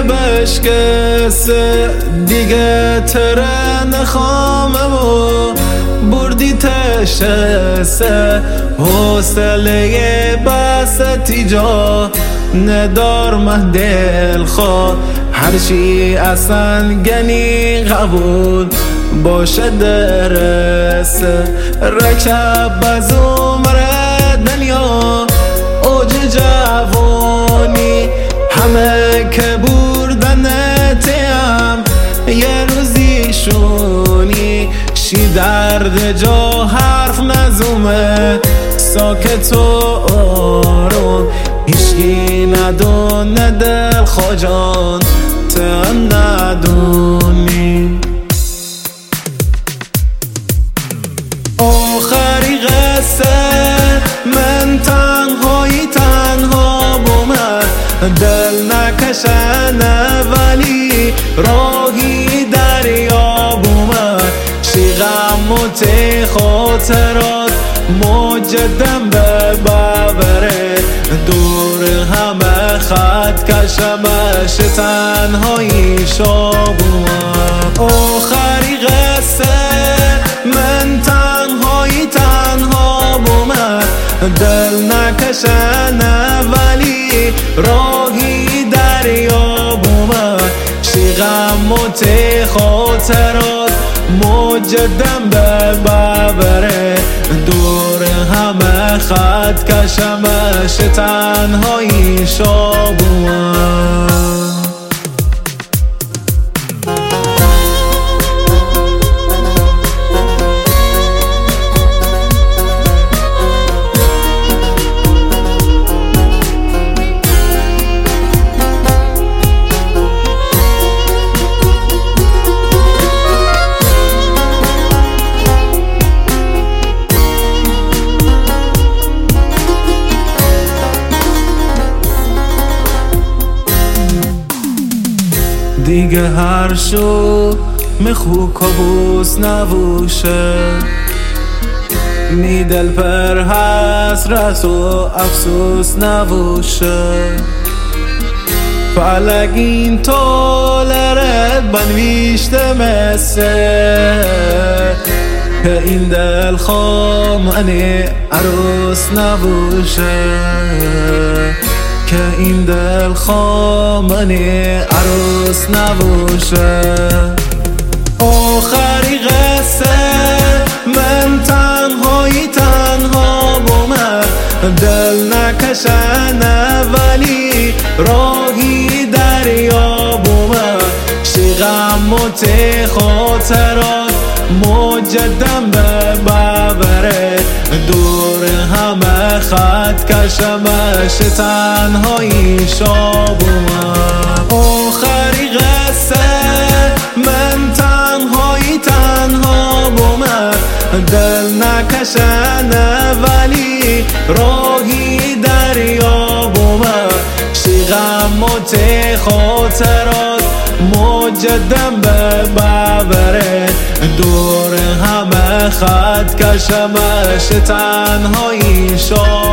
بشکسته دیگه ترن خامه و بردی تشسته حوصله بستی جا ندار مه دل خواه هرچی اصلا گنی قبول باشه درسته رکب از عمر دنیا اوج جوانی همه که بردنتیم یه روزی شونی شی درد جا حرف نزومه ساکت و آروم هیچکی ندونه دل خواجان تن ندونی آخری قصه من تنها بومد دل نکشنه ولی راهی دریا بومد چی غم و تی خاطرات موجدم به ببره دور همه خط کشمش تنهایی شابومد آخری قصه من تنها بومد دل نکشنه ولی راهی دریا بومد چی غم و تی خاطرات موجدم به ببره دور همه خط کشمش تنهایی شابومد دیگه هر شو میخو کابوس نبوشه می دل پر حسرت و افسوس نبوشه فلک این طولرت بنویشته مثل که این دل خامنی عروس نبوشه که این دل خامنی عروس نبوشه آخری قصه من تنها بومد دل نکشنه ولی راهی دریا بومد چی غم و تی خاطرات موجدم به ببره دور همه خط کشمش تنهایی شابومد آخری قصه من تنها بومد دل نکشنه ولی راهی دریا بومد چی غم و تی خاطرات موجدم به ببره دور همه خط کشمش تنهایی شابومد